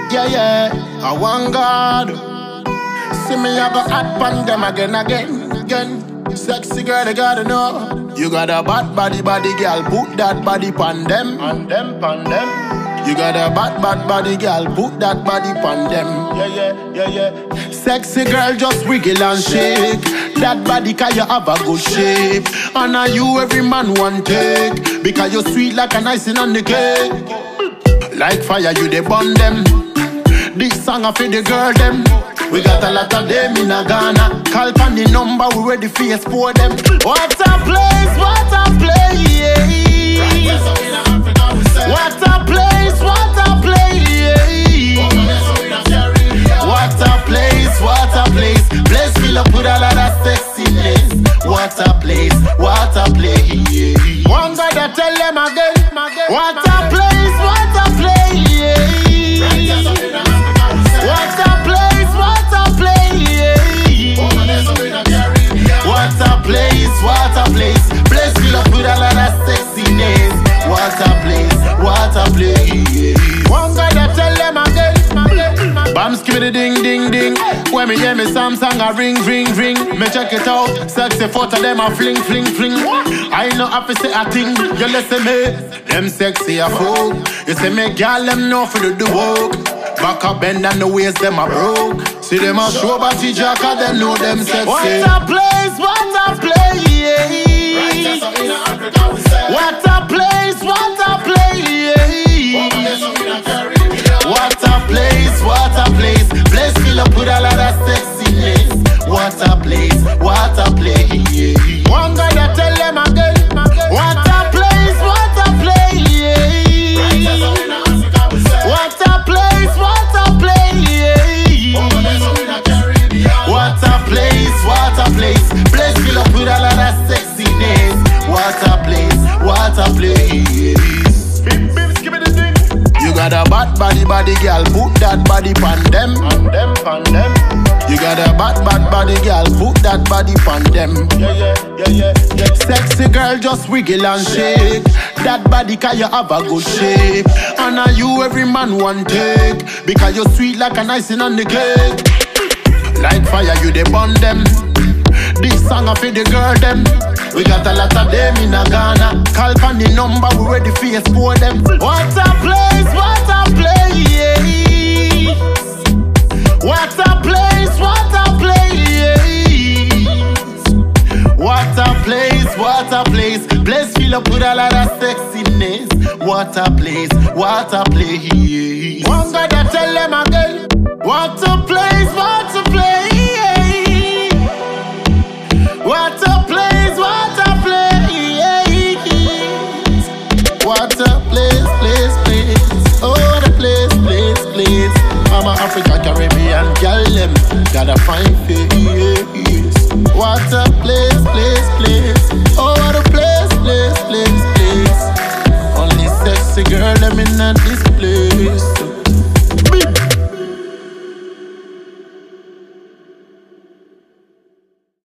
Yeah, yeah, I want God. See me, I go hot pan them again. Sexy girl, they gotta know. You got a bad body, girl. Put that body pan them. You got a bad body, girl. Put that body pan them. Yeah. Sexy girl, just wiggle and shake that body, cause you have a good shape. And now you every man want take, because you're sweet like an icing on the cake. Like fire, you they burn them. This song I feel the girl them. We got a lot of them in a Ghana. Call on the number, we ready for export them. What a place, what a place. What a place, what a place. What a place, what a place. Place fill up with a lot of sexiness. What a place, what a place. One guy that tell them again. What a place, what a place. What a place, what a place. What a place, what a place. Place fill up with a lot of sexiness. What a place, what a place. One guy that tell them again. Bam skip the ding ding ding. When me hear me Samsung a ring. Me check it out. Sexy photo them a fling. I know have to say a thing. You listen me. Them sexy a fool. You say me girl them know for the work. Back up bend and the waist them a broke. See them a show body jack and them know them sexy. What a place, what a place. What a place, what a place. What a place, what a place. Place fill up with a lot of sexiness. What a place, what a place. One guy that tell them again. What a place, what a place. What a place, what a place. What a place, what a place. Place fill up with a lot of sexiness. What a place, what a place. You got a bad body, girl. Put that body pan them. You got a bad body, girl. Put that body pan them. Yeah. Sexy girl, just wiggle and shake that body, cause you have a good shape. And now you every man want take, because you're sweet like an icing on the cake. Like fire, you they burn them. This song I feel the girl them. We got a lot of them in a Ghana. Call on the number, we ready for export them. What a place, what a place. What a place, what a place. What a place, what a place. Place fill up with a lot of sexiness. What a place, what a place. One guy that tell them again. What a place, what a place. What a place, what a place. What a place. Oh, the place. Mama Africa, Caribbean, girl them got a fine face. What a place. Oh, what a place. Only sexy girl them in this place.